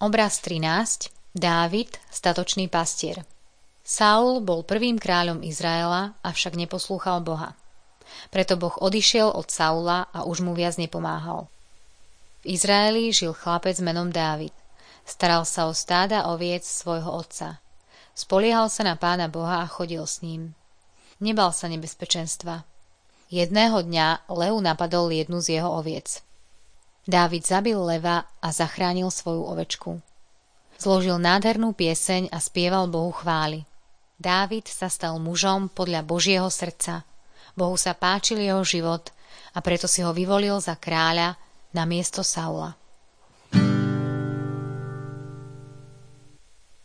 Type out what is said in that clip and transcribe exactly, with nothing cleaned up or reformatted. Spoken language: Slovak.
Obraz trinásť. Dávid, statočný pastier. Saul bol prvým kráľom Izraela, avšak neposlúchal Boha. Preto Boh odišiel od Saula a už mu viac nepomáhal. V Izraeli žil chlapec menom Dávid. Staral sa o stáda oviec svojho otca. Spoliehal sa na Pána Boha a chodil s ním. Nebal sa nebezpečenstva. Jedného dňa lev napadol jednu z jeho oviec. Dávid zabil leva a zachránil svoju ovečku. Zložil nádhernú pieseň a spieval Bohu chvály. Dávid sa stal mužom podľa Božieho srdca. Bohu sa páčil jeho život a preto si ho vyvolil za kráľa na miesto Saula.